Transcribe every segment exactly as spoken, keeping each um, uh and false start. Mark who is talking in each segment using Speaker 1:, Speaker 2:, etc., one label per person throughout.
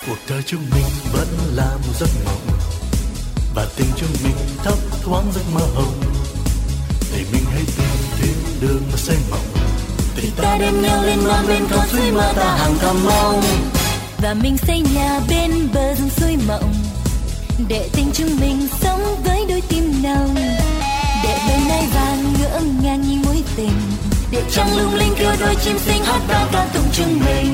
Speaker 1: Cuộc đời chúng mình vẫn là một giấc mộng, và tình chúng mình thấp thoáng giấc mơ hồng. Để mình hãy tìm thiên đường mà xây mộng, thì ta đem nhau lên non bên con suối mơ ta hàng thầm mong.
Speaker 2: Và mình xây nhà bên bờ rừng suối mộng, để tình chúng mình sống với đôi tim nồng. Để bầu nay vàng ngỡ ngàng như mối tình, để trăng lung linh kêu đôi chim xinh hát vang ca tụng chúng mình.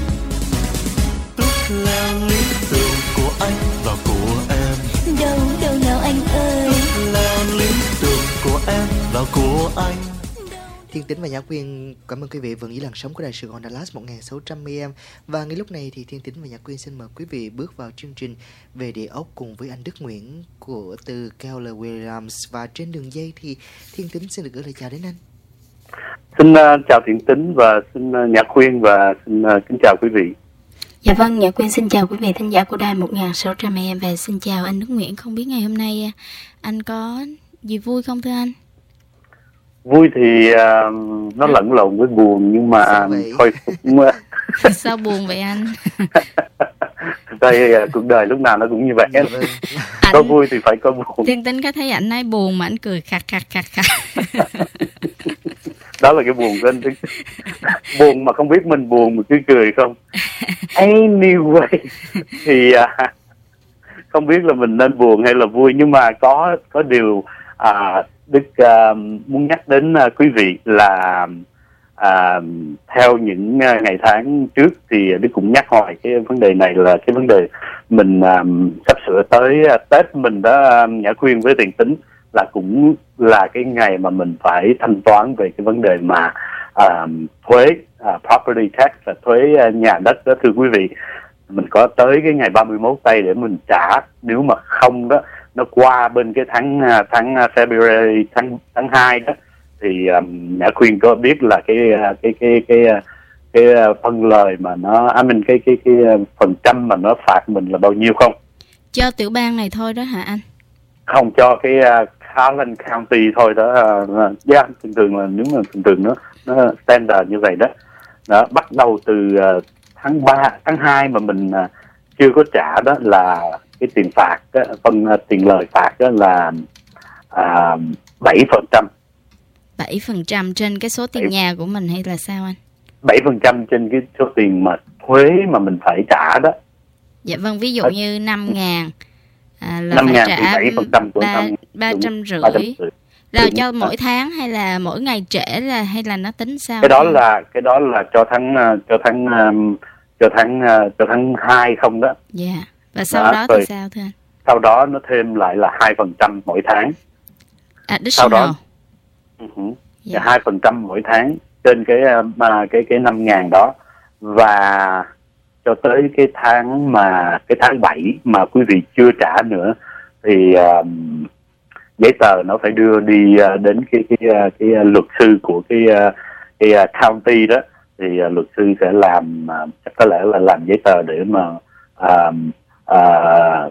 Speaker 1: Tước leo lý tưởng của anh và của em,
Speaker 2: Đâu đâu nào anh ơi,
Speaker 1: tước leo lý tưởng của em và của anh.
Speaker 3: Thiên Tính và Nhã Quyên cảm ơn quý vị vẫn giữ làn sóng của Đài Sài Gòn Dallas một nghìn sáu trăm A M. Và ngay lúc này thì Thiên Tính và Nhã Quyên xin mời quý vị bước vào chương trình Về Địa Ốc cùng với anh Đức Nguyễn của từ Keller Williams. Và trên đường dây thì Thiên Tính xin được gửi lời chào đến anh.
Speaker 4: Xin uh, chào Thiên Tính và xin uh, Nhã Quyên và xin uh, kính chào quý vị.
Speaker 5: Dạ vâng, Nhã Quyên xin chào quý vị thính giả của Đài một nghìn sáu trăm A M và xin chào anh Đức Nguyễn. Không biết ngày hôm nay anh có gì vui không thưa anh?
Speaker 4: Vui thì uh, nó lẫn lộn với buồn, nhưng mà thôi cũng
Speaker 5: sao buồn vậy anh?
Speaker 4: Đây uh, cuộc đời lúc nào nó cũng như vậy.
Speaker 5: Anh...
Speaker 4: Có vui thì phải có buồn.
Speaker 5: Thiên Tính có thấy anh ấy buồn mà anh cười khạc khạc khạc khạc.
Speaker 4: Đó là cái buồn của anh. Buồn mà không biết mình buồn mà cứ cười không. Anyway thì uh, không biết là mình nên buồn hay là vui, nhưng mà có có điều uh, Đức uh, muốn nhắc đến uh, quý vị là uh, theo những uh, ngày tháng trước thì Đức cũng nhắc hoài cái vấn đề này, là cái vấn đề mình uh, sắp sửa tới uh, Tết mình đó, uh, Nhã Quyên với Tiền Tính, là cũng là cái ngày mà mình phải thanh toán về cái vấn đề mà uh, thuế uh, property tax, là thuế uh, nhà đất đó thưa quý vị. Mình có tới cái ngày ba mươi mốt tây để mình trả, nếu mà không đó nó qua bên cái tháng tháng February tháng tháng hai đó thì um, Nhã Quyên có biết là cái cái cái cái cái, cái phân lời mà nó I mean, cái cái cái phần trăm mà nó phạt mình là bao nhiêu không?
Speaker 5: Cho tiểu bang này thôi đó hả anh?
Speaker 4: Không, cho cái uh, Harlan County thôi đó. Uh, yeah, thường thường là nếu mà thường thường nó nó standard như vậy đó. Đó, bắt đầu từ uh, tháng ba, tháng hai mà mình uh, chưa có trả đó là cái tiền phạt, đó, phần uh, tiền lời phạt đó là uh, bảy phần trăm.
Speaker 5: bảy phần trăm trên cái số tiền bảy nhà của mình hay là sao anh?
Speaker 4: bảy phần trăm trên cái số tiền mà thuế mà mình phải trả đó.
Speaker 5: Dạ vâng, ví dụ à, như năm ngàn à, là
Speaker 4: năm
Speaker 5: phải
Speaker 4: ngàn
Speaker 5: trả
Speaker 4: thì bảy phần trăm của năm,
Speaker 5: ba trăm rưỡi. Là cho mỗi tháng hay là mỗi ngày trễ, là hay là nó tính sao?
Speaker 4: Cái đó không? là cái đó là cho tháng cho tháng cho tháng cho tháng hai không đó.
Speaker 5: Dạ. Yeah. Và sau đó, đó thì sao thưa anh?
Speaker 4: Sau đó nó thêm lại là hai phần trăm mỗi tháng.
Speaker 5: Additional.
Speaker 4: Sau đó uh-huh, yeah. hai phần trăm mỗi tháng trên cái mà cái cái năm ngàn đó, và cho tới cái tháng mà cái tháng bảy mà quý vị chưa trả nữa thì um, giấy tờ nó phải đưa đi uh, đến cái cái cái, cái uh, luật sư của cái uh, cái uh, county đó, thì uh, luật sư sẽ làm uh, chắc có lẽ là làm giấy tờ để mà uh, uh,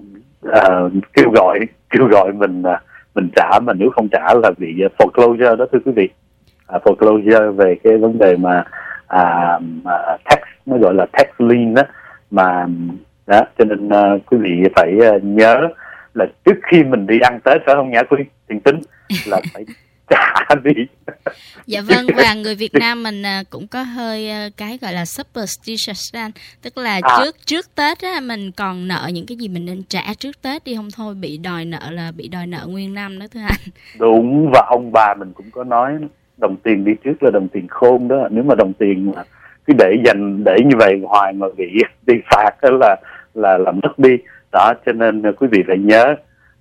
Speaker 4: uh, kêu gọi kêu gọi mình uh, mình trả, mà nếu không trả là bị uh, foreclosure đó thưa quý vị. Uh, foreclosure về cái vấn đề mà uh, uh, tax, nó gọi là tax lien đó mà đó, cho nên uh, quý vị phải uh, nhớ là trước khi mình đi ăn Tết, phải không Nhã Quyên? Tiền Tính là phải trả đi.
Speaker 5: Dạ vâng, và người Việt Nam mình cũng có hơi cái gọi là superstitious anh, tức là à. trước trước Tết á, mình còn nợ những cái gì mình nên trả trước Tết đi, không thôi bị đòi nợ là bị đòi nợ nguyên năm đó thưa anh.
Speaker 4: Đúng, và ông bà mình cũng có nói đồng tiền đi trước là đồng tiền khôn đó. Nếu mà đồng tiền mà cứ để dành để như vậy hoài mà bị đi phạt đó là là là mất đi. Đó, cho nên quý vị phải nhớ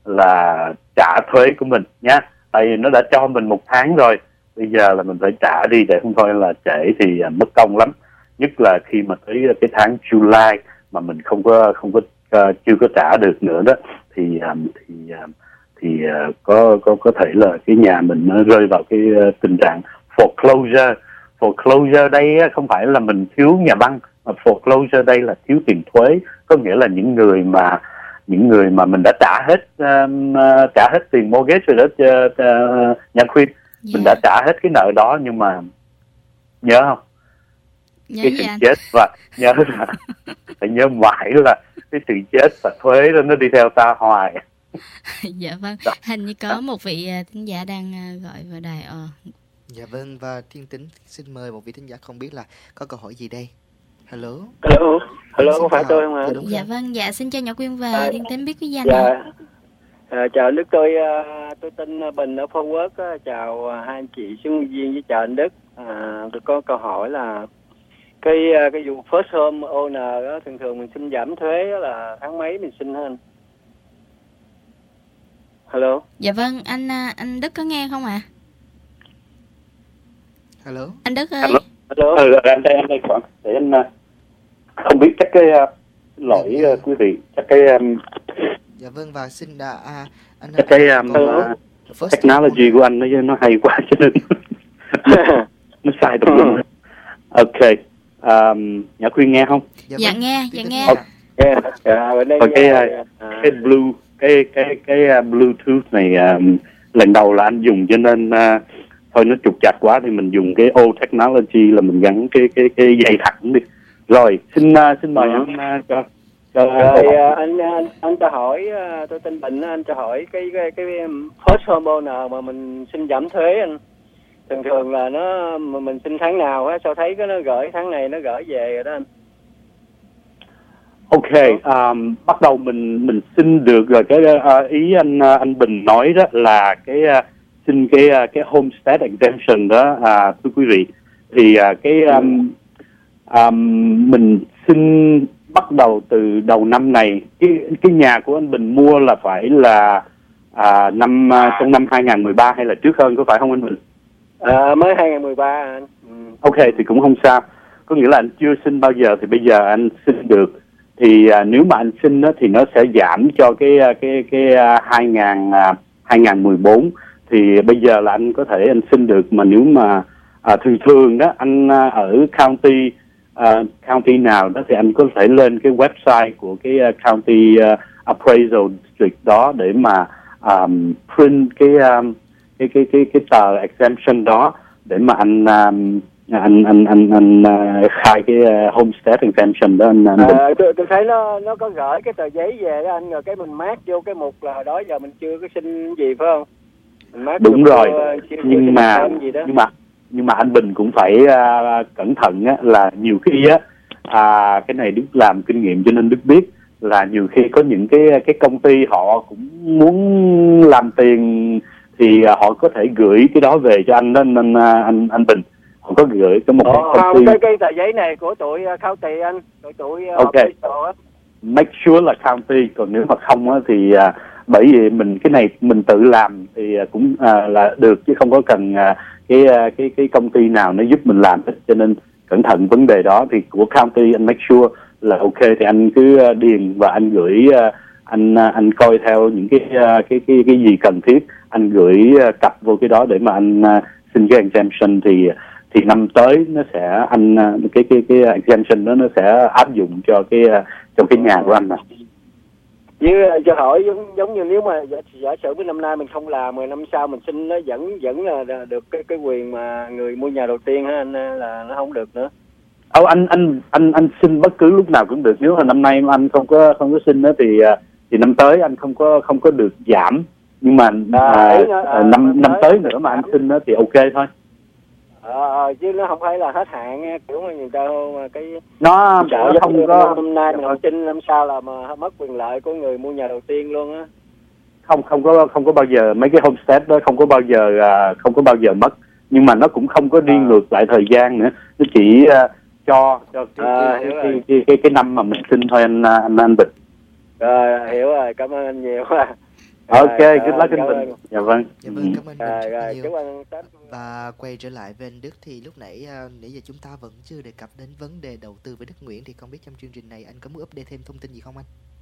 Speaker 4: là trả thuế của mình nhé. Tại vì nó đã cho mình một tháng rồi, bây giờ là mình phải trả đi, để không thôi là trễ thì uh, mất công lắm. Nhất là khi mà tới cái tháng July mà mình không có không có uh, chưa có trả được nữa đó, thì um, thì uh, thì uh, có có có thể là cái nhà mình nó rơi vào cái uh, tình trạng foreclosure. Foreclosure đây uh, không phải là mình thiếu nhà băng, mà foreclosure đây là thiếu tiền thuế, có nghĩa là những người mà những người mà mình đã trả hết um, uh, trả hết tiền mortgage rồi đó, uh, uh, Nhã Quyên, yeah. Mình đã trả hết cái nợ đó, nhưng mà nhớ không,
Speaker 5: Nhớ
Speaker 4: cái sự
Speaker 5: anh.
Speaker 4: chết, và nhớ là phải nhớ mãi là cái sự chết và thuế đó nó đi theo ta hoài.
Speaker 5: Dạ vâng, hình như có một vị uh, thính giả đang uh, gọi vào đài. Ờ.
Speaker 3: Dạ vâng, và Thiên Tính xin mời một vị thính giả không biết là có câu hỏi gì đây. Hello.
Speaker 6: Hello. Hello,
Speaker 3: Xin
Speaker 6: có phải
Speaker 3: chào.
Speaker 6: tôi không ạ?
Speaker 3: Dạ, đúng
Speaker 5: Dạ
Speaker 3: rồi.
Speaker 5: vâng, dạ xin chào Nhật Quyên và
Speaker 6: À,
Speaker 5: Thiên Tính biết cái danh
Speaker 6: Dạ.
Speaker 5: ạ.
Speaker 6: À, chào anh Đức, tôi uh, tôi tên Bình ở Phú Quốc. Uh, chào uh, hai anh chị sinh viên với chào anh Đức. À, tôi có câu hỏi là cái uh, cái vụ first home owner đó, thường thường mình xin giảm thuế là tháng mấy mình xin hơn? Hello.
Speaker 5: Dạ vâng, anh uh, anh Đức có nghe không ạ? À?
Speaker 3: Hello.
Speaker 5: Anh Đức ơi.
Speaker 4: Hello.
Speaker 6: Hello.
Speaker 4: Ừ, anh đây anh đây khoảng để anh uh, không biết chắc cái uh, lỗi uh, quý vị chắc cái um,
Speaker 3: Dạ vâng, và xin đã à, anh
Speaker 4: chắc cái um,
Speaker 3: có-
Speaker 4: uh,
Speaker 3: first
Speaker 4: technology của anh nó nó hay quá cho nên nó sai tùm lum. Ok, um, Nhã Khuyên nghe không?
Speaker 5: Dạ
Speaker 3: vâng.
Speaker 5: nghe, dạ
Speaker 3: Thiên Tính
Speaker 5: nghe.
Speaker 3: nghe.
Speaker 6: Yeah. À, bên đây
Speaker 4: Còn cái,
Speaker 6: uh, à,
Speaker 4: Cái blue cái cái cái uh, Bluetooth này um, lần đầu là anh dùng cho nên uh, thôi nó trục trặc quá thì mình dùng cái old technology là mình gắn cái cái cái dây thẳng đi. Rồi xin uh, xin mời
Speaker 6: Ừ.
Speaker 4: anh uh, cho cho
Speaker 6: Rồi à, anh anh anh cho hỏi, à, tôi tên Bình, anh cho hỏi cái cái cái first home owner mà mình xin giảm thuế anh, thường thường là nó mà mình xin tháng nào á, sao thấy cái nó gửi tháng này nó gửi về rồi đó anh.
Speaker 4: Ok, um, bắt đầu mình mình xin được rồi. Cái uh, ý anh uh, anh Bình nói đó là cái uh, xin cái uh, cái homestead exemption đó, uh, thưa quý vị, thì uh, cái um, um, mình xin bắt đầu từ đầu năm này. Cái cái nhà của anh Bình mua là phải là uh, năm uh, trong năm hai không một ba hay là trước hơn, có phải không anh Bình?
Speaker 6: À, mới hai không một ba anh. Ừ.
Speaker 4: Ok thì cũng không sao, có nghĩa là anh chưa xin bao giờ thì bây giờ anh xin được. Thì à, nếu mà anh xin đó, thì nó sẽ giảm cho cái cái cái uh, hai nghìn hai nghìn mười bốn, thì bây giờ là anh có thể anh xin được. Mà nếu mà à, thường thường đó anh à, ở county à, county nào đó thì anh có thể lên cái website của cái uh, county uh, appraisal district đó để mà um, print cái, um, cái cái cái cái tờ exemption đó để mà anh um, anh anh anh anh uh, khai cái uh, homestead exemption đó anh, anh
Speaker 6: À, tôi, tôi thấy nó nó có gửi cái tờ giấy về đó anh, rồi cái mình mát vô cái mục là hồi đó giờ mình chưa có xin gì phải không? Mình mát
Speaker 4: đúng
Speaker 6: vô,
Speaker 4: rồi.
Speaker 6: uh, chưa, chưa
Speaker 4: nhưng
Speaker 6: xin
Speaker 4: mà
Speaker 6: thêm gì đó.
Speaker 4: nhưng mà nhưng mà anh Bình cũng phải uh, cẩn thận á, là nhiều khi á à, cái này Đức làm kinh nghiệm cho nên Đức biết là nhiều khi có những cái cái công ty họ cũng muốn làm tiền thì uh, họ có thể gửi cái đó về cho anh đó, nên uh, anh anh Bình họ có gửi cái một cái
Speaker 6: Ồ,
Speaker 4: công
Speaker 6: không,
Speaker 4: ty.
Speaker 6: cái, cái tờ giấy này của tụi uh, county anh, tụi tụi uh,
Speaker 4: Ok.
Speaker 6: official á.
Speaker 4: Make sure là county, còn nếu mà không á thì à, bởi vì mình cái này mình tự làm thì à, cũng à, là được, chứ không có cần à, cái à, cái cái công ty nào nó giúp mình làm hết, cho nên cẩn thận vấn đề đó. Thì của county anh make sure là ok thì anh cứ à, điền và anh gửi à, anh à, anh coi theo những cái à, cái cái cái gì cần thiết, anh gửi à, cặp vô cái đó để mà anh à, xin cái exemption. Thì thì năm tới nó sẽ anh à, cái cái cái exemption đó nó sẽ áp dụng cho cái à, cho cái nhà của anh. Mà
Speaker 6: Với uh, cho hỏi giống giống như nếu mà giả, giả sử với năm nay mình không làm, mười năm sau mình xin nó vẫn vẫn là là được cái cái quyền mà người mua nhà đầu tiên ha anh, là nó không được nữa.
Speaker 4: Ô, anh anh anh anh xin bất cứ lúc nào cũng được. Nếu mà năm nay mà anh không có không có xin đó thì à, thì năm tới anh không có không có được giảm. Nhưng mà
Speaker 6: À,
Speaker 4: à,
Speaker 6: ý nữa, à,
Speaker 4: năm
Speaker 6: năm
Speaker 4: năm
Speaker 6: tới
Speaker 4: tới nữa mà anh xin đó thì ok thôi.
Speaker 6: Ờ, chứ nó không phải là hết hạn nha, kiểu mà người ta mà cái
Speaker 4: Nó
Speaker 6: sợ
Speaker 4: nó
Speaker 6: không
Speaker 4: không có
Speaker 6: năm nay mình không xin năm sau là mà mất quyền lợi của người mua nhà đầu tiên luôn á.
Speaker 4: không không có không có bao giờ mấy cái homestead đó không có bao giờ à, không có bao giờ mất. Nhưng mà nó cũng không có đi
Speaker 6: À.
Speaker 4: ngược lại thời gian nữa. Nó chỉ à, cho cho cái,
Speaker 6: À,
Speaker 4: cái,
Speaker 6: hiểu
Speaker 4: cái,
Speaker 6: rồi.
Speaker 4: cái, cái, cái cái năm mà mình xin thôi anh anh anh Bình.
Speaker 6: Rồi hiểu rồi, cảm ơn anh nhiều.
Speaker 4: Ok,
Speaker 6: Rồi,
Speaker 4: good luck
Speaker 6: cảm
Speaker 4: anh
Speaker 6: ơn.
Speaker 4: Bình. Dạ vâng.
Speaker 3: Dạ vâng, cảm ơn Bình
Speaker 6: Rồi
Speaker 3: rất là
Speaker 6: rồi,
Speaker 3: nhiều.
Speaker 6: chúc anh Tết.
Speaker 3: Và quay trở lại với anh Đức thì lúc nãy à, nãy giờ chúng ta vẫn chưa đề cập đến vấn đề đầu tư với Đức Nguyễn, thì không biết trong chương trình này anh có muốn update thêm thông tin gì không anh?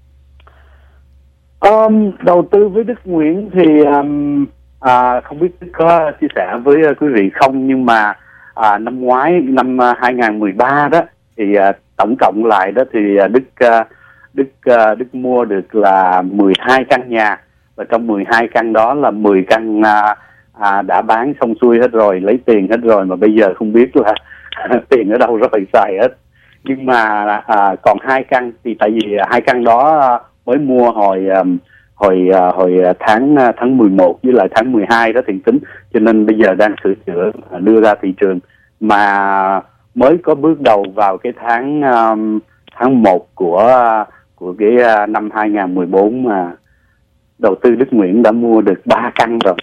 Speaker 4: Um, đầu tư với Đức Nguyễn thì um, à, không biết Đức có chia sẻ với uh, quý vị không, nhưng mà à, năm ngoái năm uh, hai không một ba đó thì uh, tổng cộng lại đó thì uh, Đức uh, Đức uh, Đức mua được là mười hai căn nhà, và trong mười hai căn đó là mười căn uh, à, đã bán xong xuôi hết rồi, lấy tiền hết rồi, mà bây giờ không biết là tiền ở đâu rồi xài hết. Nhưng mà à, còn hai căn thì tại vì hai căn đó mới mua hồi hồi hồi tháng tháng mười một với lại tháng mười hai đó Thiện tính, cho nên bây giờ đang sửa chữa đưa ra thị trường, mà mới có bước đầu vào cái tháng um, tháng một của của cái uh, năm hai không một bốn mà đầu tư Đức Nguyễn đã mua được ba căn rồi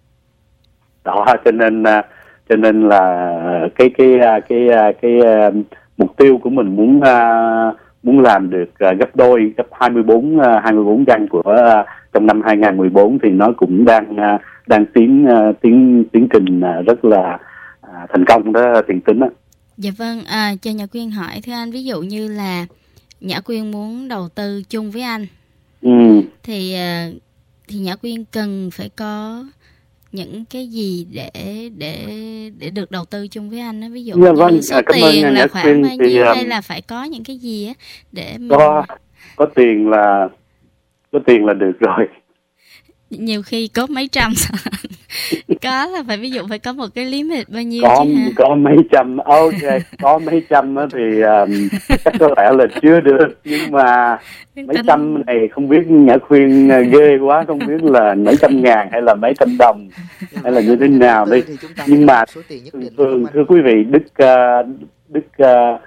Speaker 4: đó, cho nên uh, cho nên là cái cái uh, cái uh, cái uh, mục tiêu của mình muốn uh, muốn làm được uh, gấp đôi, gấp hai mươi bốn uh, hai mươi bốn căn của uh, trong năm hai không một bốn thì nó cũng đang uh, đang tiến uh, tiến tiến trình uh, rất là uh, thành công đó Thiện tính đó.
Speaker 5: Dạ vâng, à, cho Nhã Quyên hỏi thưa anh, ví dụ như là Nhã Quyên muốn đầu tư chung với anh,
Speaker 4: ừ.
Speaker 5: thì thì Nhã Quyên cần phải có những cái gì để để để được đầu tư chung với anh đó, ví dụ
Speaker 4: dạ,
Speaker 5: như
Speaker 4: vâng,
Speaker 5: số
Speaker 4: à,
Speaker 5: tiền là khoảng bao nhiêu,
Speaker 4: thì,
Speaker 5: hay là phải có những cái gì á để mình...
Speaker 4: có có tiền là có tiền là được rồi.
Speaker 5: Nhiều khi có mấy trăm có là phải, ví dụ phải có một cái limit bao nhiêu
Speaker 4: có
Speaker 5: chứ hả?
Speaker 4: Có mấy trăm, ok, có mấy trăm thì um, chắc có lẽ là chưa được, nhưng mà mấy
Speaker 5: Tính...
Speaker 4: trăm này không biết Nhã Quyên ghê quá, không biết là mấy trăm ngàn hay là mấy trăm đồng hay là như thế nào đi. Nhưng mà thưa, thưa quý vị, Đức uh, Đức uh,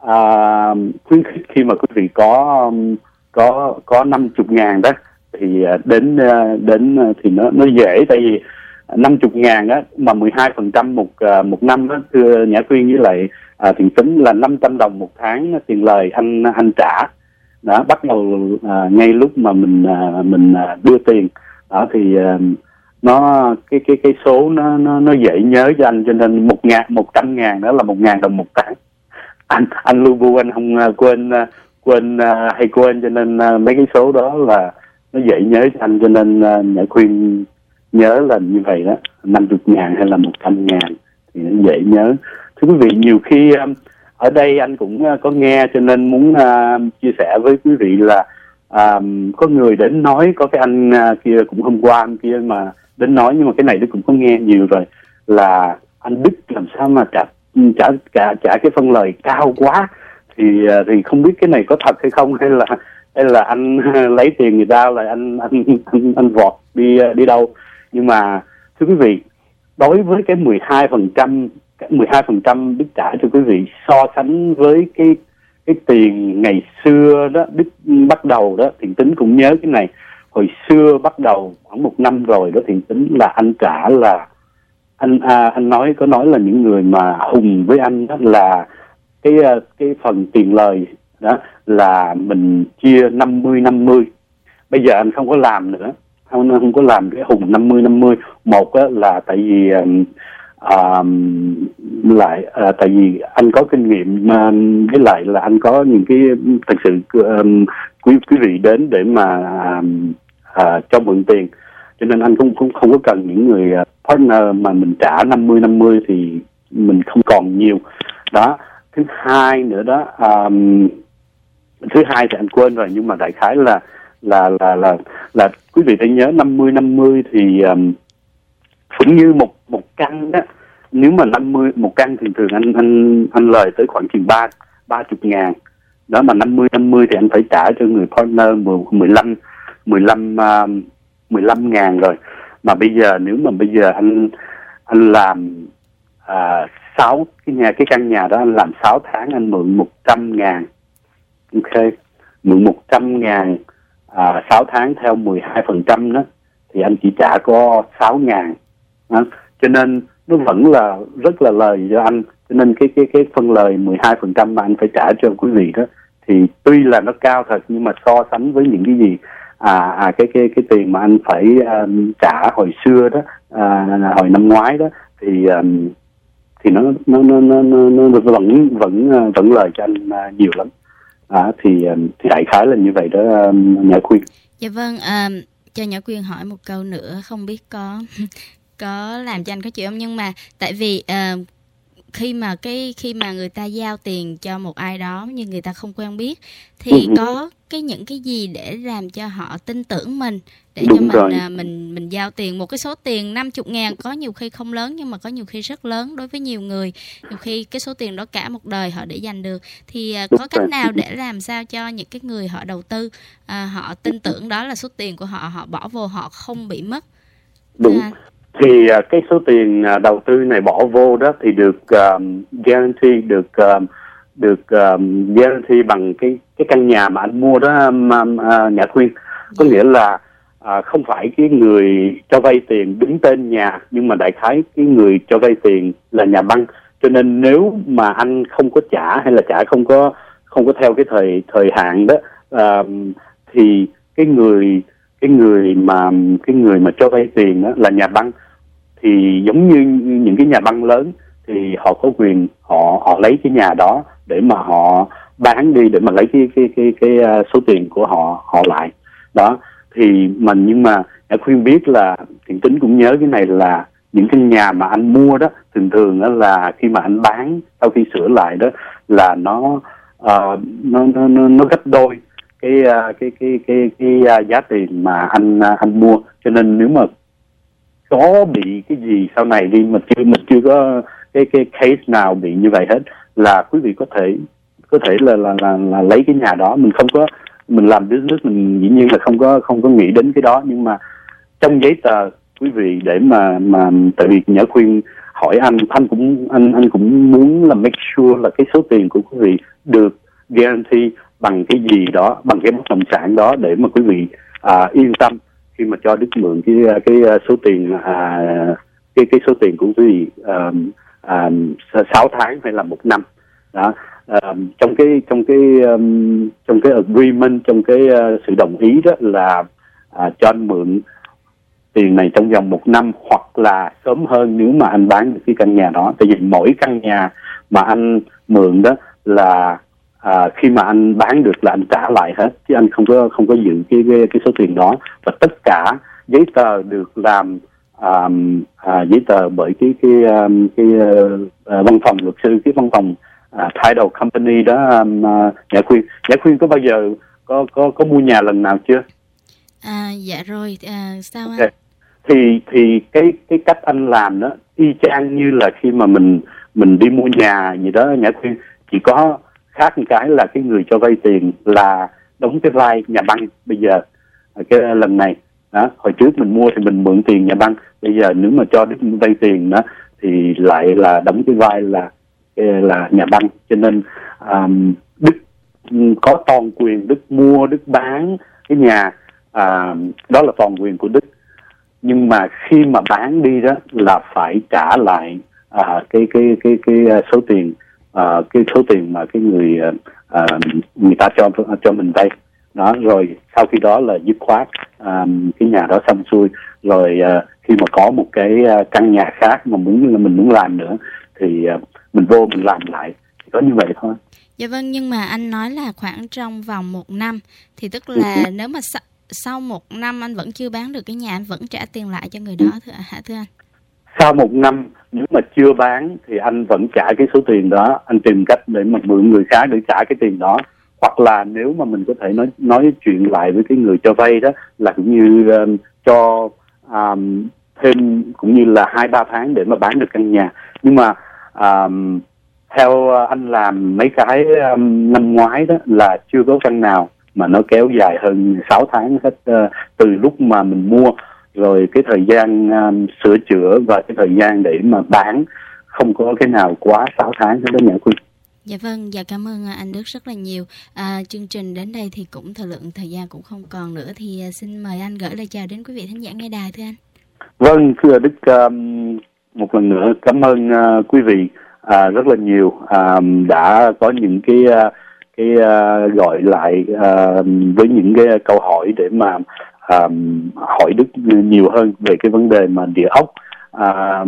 Speaker 4: uh, khuyến khích khi mà quý vị có um, có có năm chục ngàn đó thì đến đến thì nó nó dễ, tại vì năm chục ngàn á mà mười hai phần trăm một một năm đó, thưa Nhã Quyên với lại à, Thiện tính là năm trăm đồng một tháng tiền lời anh anh trả đó, bắt đầu à, ngay lúc mà mình à, mình à, đưa tiền đó thì à, nó cái cái cái số nó nó nó dễ nhớ cho anh, cho nên một ngàn một trăm ngàn đó là một ngàn đồng một tháng. Anh anh lu bu anh không quên quên hay quên, cho nên mấy cái số đó là nó dễ nhớ cho anh, cho nên uh, Nhã Quyên nhớ là như vậy đó, năm mươi ngàn hay là một trăm ngàn thì nó dễ nhớ. Thưa quý vị, nhiều khi um, ở đây anh cũng uh, có nghe, cho nên muốn uh, chia sẻ với quý vị là um, có người đến nói, có cái anh uh, kia cũng hôm qua anh kia mà đến nói, nhưng mà cái này tôi cũng có nghe nhiều rồi, là anh Đức làm sao mà trả trả trả, trả cái phân lời cao quá, thì uh, thì không biết cái này có thật hay không, hay là hay là anh lấy tiền người ta là anh anh anh, anh vọt đi đi đâu. Nhưng mà thưa quý vị, đối với cái mười hai phần trăm mười hai phần trăm Đức trả cho quý vị, so sánh với cái cái tiền ngày xưa đó Đức bắt đầu đó, Thiện tính cũng nhớ cái này, hồi xưa bắt đầu khoảng một năm rồi đó, Thiện tính là anh trả là anh à, anh nói có nói là những người mà hùng với anh đó là cái cái phần tiền lời đó là mình chia năm mươi năm mươi. Bây giờ anh không có làm nữa, không không có làm cái hùng năm mươi năm mươi. Một á, là tại vì uh, lại uh, tại vì anh có kinh nghiệm, uh, với lại là anh có những cái thật sự um, quý quý vị đến để mà uh, uh, cho mượn tiền, cho nên anh cũng không không có cần những người partner mà mình trả năm mươi năm mươi thì mình không còn nhiều đó. Thứ hai nữa đó, um, thứ hai thì anh quên rồi, nhưng mà đại khái là là là là là quý vị phải nhớ năm mươi năm mươi thì um, cũng như một một căn đó, nếu mà năm mươi một căn thì thường anh anh anh lời tới khoảng chừng ba ba chục ngàn đó, mà năm mươi năm mươi thì anh phải trả cho người partner mười lăm mười lăm mười lăm ngàn rồi. Mà bây giờ nếu mà bây giờ anh anh làm à, sáu cái nhà cái căn nhà đó anh làm sáu tháng anh mượn một trăm ngàn, ok, mượn một trăm ngàn à, sáu tháng theo mười hai phần trăm đó thì anh chỉ trả có sáu ngàn đó. Cho nên nó vẫn là rất là lời cho anh, cho nên cái cái cái phân lời mười hai phần trăm mà anh phải trả cho quý vị đó thì tuy là nó cao thật, nhưng mà so sánh với những cái gì à, à cái cái cái tiền mà anh phải um, trả hồi xưa đó, à, hồi năm ngoái đó thì um, thì nó nó nó nó nó vẫn vẫn vẫn lời cho anh uh, nhiều lắm. À, thì thì đại khái là như vậy đó, um, Nhã Quyên.
Speaker 5: Dạ vâng, à, cho Nhã Quyên hỏi một câu nữa, không biết có có làm cho anh khó chịu không, nhưng mà tại vì uh, khi mà cái khi mà người ta giao tiền cho một ai đó nhưng người ta không quen biết thì
Speaker 4: Ừ.
Speaker 5: có cái những cái gì để làm cho họ tin tưởng mình, để
Speaker 4: Đúng
Speaker 5: cho mình
Speaker 4: rồi.
Speaker 5: à, mình mình giao tiền một cái số tiền năm mươi ngàn, có nhiều khi không lớn nhưng mà có nhiều khi rất lớn đối với nhiều người. Nhiều khi cái số tiền đó cả một đời họ để dành được. Thì à,
Speaker 4: Đúng
Speaker 5: có cách
Speaker 4: rồi.
Speaker 5: nào để làm sao cho những cái người họ đầu tư à, họ tin tưởng đó là số tiền của họ, họ bỏ vô họ không bị mất?
Speaker 4: Đúng.
Speaker 5: À,
Speaker 4: Thì à, cái số tiền à, đầu tư này bỏ vô đó thì được um, guarantee, được um, được um, guarantee bằng cái cái căn nhà mà anh mua đó, um, um, à, Nhã Khuyên. Có nghĩa là à, không phải cái người cho vay tiền đứng tên nhà, nhưng mà đại khái cái người cho vay tiền là nhà băng. Cho nên nếu mà anh không có trả hay là trả không có không có theo cái thời thời hạn đó, à, thì cái người cái người mà cái người mà cho vay tiền đó là nhà băng, thì giống như những cái nhà băng lớn thì họ có quyền họ họ lấy cái nhà đó để mà họ bán đi, để mà lấy cái cái cái cái uh, số tiền của họ họ lại đó. Thì mình nhưng mà Nhã Khuyên biết là Thiện Tính cũng nhớ cái này, là những cái nhà mà anh mua đó thường thường đó là khi mà anh bán sau khi sửa lại đó là nó uh, nó, nó nó nó gấp đôi cái uh, cái cái cái cái uh, giá tiền mà anh uh, anh mua. Cho nên nếu mà có bị cái gì sau này đi mà chưa mình chưa có cái cái case nào bị như vậy hết, là quý vị có thể có thể là là là, là lấy cái nhà đó. Mình không có mình làm business, mình dĩ nhiên là không có không có nghĩ đến cái đó, nhưng mà trong giấy tờ quý vị để mà mà tại vì Nhã Khuyên hỏi anh anh cũng anh anh cũng muốn là make sure là cái số tiền của quý vị được guarantee bằng cái gì đó, bằng cái bất động sản đó, để mà quý vị à, yên tâm khi mà cho Đức mượn cái cái số tiền à, cái cái số tiền của quý vị à, à, sáu tháng hay là một năm đó. À, trong cái trong cái um, trong cái agreement, trong cái uh, sự đồng ý đó là à, cho anh mượn tiền này trong vòng một năm hoặc là sớm hơn nếu mà anh bán được cái căn nhà đó. Tại vì mỗi căn nhà mà anh mượn đó là à, khi mà anh bán được là anh trả lại hết, chứ anh không có không có giữ cái cái, cái số tiền đó. Và tất cả giấy tờ được làm à, à, giấy tờ bởi cái cái cái, cái uh, văn phòng luật sư, cái văn phòng uh, title company đó. Um, uh, Nhã Khuyên Nhã Khuyên có bao giờ có có có mua nhà lần nào chưa?
Speaker 5: à dạ rồi, à, sao anh?
Speaker 4: Okay. thì thì cái cái cách anh làm đó y chang như là khi mà mình mình đi mua nhà gì đó, Nhã Khuyên, chỉ có khác một cái là cái người cho vay tiền là đóng cái vai nhà băng. Bây giờ cái lần này đó, hồi trước mình mua thì mình mượn tiền nhà băng, bây giờ nếu mà cho Đức vay tiền đó thì lại là đóng cái vai là là nhà băng. Cho nên um, Đức có toàn quyền, Đức mua, Đức bán cái nhà, à, đó là toàn quyền của Đức. Nhưng mà khi mà bán đi đó là phải trả lại à, cái, cái cái cái số tiền à, cái số tiền mà cái người à, người ta cho cho mình vay đó. Rồi sau khi đó là dứt khoát à, cái nhà đó xong xuôi rồi, à, khi mà có một cái căn nhà khác mà muốn mình muốn làm nữa thì à, mình vô mình làm lại, có như vậy thôi.
Speaker 5: Dạ vâng, nhưng mà anh nói là khoảng trong vòng một năm thì tức là nếu mà sa- sau một năm anh vẫn chưa bán được cái nhà, anh vẫn trả tiền lại cho người đó thưa, hả thưa anh?
Speaker 4: Sau một năm nếu mà chưa bán thì anh vẫn trả cái số tiền đó, anh tìm cách để mà mượn người khác để trả cái tiền đó. Hoặc là nếu mà mình có thể nói nói chuyện lại với cái người cho vay đó là cũng như um, cho um, thêm cũng như là hai ba tháng để mà bán được căn nhà. Nhưng mà um, theo anh làm mấy cái um, năm ngoái đó là chưa có căn nào mà nó kéo dài hơn sáu tháng hết, uh, từ lúc mà mình mua rồi cái thời gian um, sửa chữa và cái thời gian để mà bán, không có cái nào quá sáu tháng hết đó Nhã Khuyên.
Speaker 5: Dạ vâng, dạ cảm ơn anh Đức rất là nhiều. À, chương trình đến đây thì cũng thời lượng thời gian cũng không còn nữa, thì xin mời anh gửi lời chào đến quý vị thính giả nghe đài thưa anh.
Speaker 4: Vâng, thưa Đức, um, một lần nữa cảm ơn uh, quý vị uh, rất là nhiều uh, đã có những cái uh, cái uh, gọi lại uh, với những cái câu hỏi để mà uh, hỏi Đức nhiều hơn về cái vấn đề mà địa ốc, uh,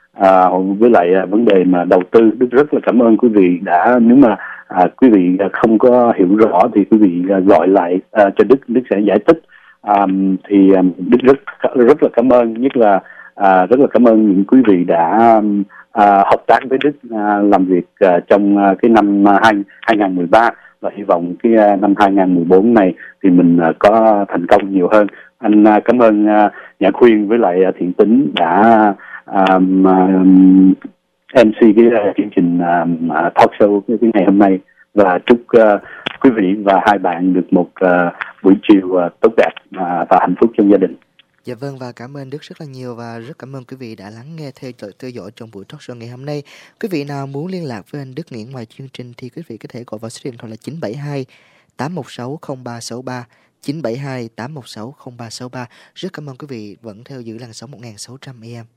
Speaker 4: uh, với lại uh, vấn đề mà đầu tư. Đức rất là cảm ơn quý vị đã, nếu mà uh, quý vị không có hiểu rõ thì quý vị uh, gọi lại uh, cho Đức, Đức sẽ giải thích. Um, thì um, Đức rất rất là cảm ơn, nhất là à, rất là cảm ơn những quý vị đã à, hợp tác với Đức, à, làm việc à, trong à, cái năm hai không một ba, và hy vọng cái à, năm hai không một bốn này thì mình à, có thành công nhiều hơn. Anh à, cảm ơn à, Nhã Khuyên với lại à, Thiện Tính đã à, à, em xê cái uh, chương trình uh, talk show cái, cái ngày hôm nay, và chúc uh, quý vị và hai bạn được một uh, buổi chiều uh, tốt đẹp uh, và hạnh phúc trong gia đình.
Speaker 3: Dạ vâng, và cảm ơn Đức rất là nhiều, và rất cảm ơn quý vị đã lắng nghe theo dõi, theo dõi trong buổi talk show ngày hôm nay. Quý vị nào muốn liên lạc với anh Đức Nguyễn ngoài chương trình thì quý vị có thể gọi vào số điện thoại là chín bảy hai tám một sáu không ba sáu ba, chín bảy hai tám một sáu không ba sáu ba. Rất cảm ơn quý vị vẫn theo giữ làn sóng một nghìn sáu trăm A M.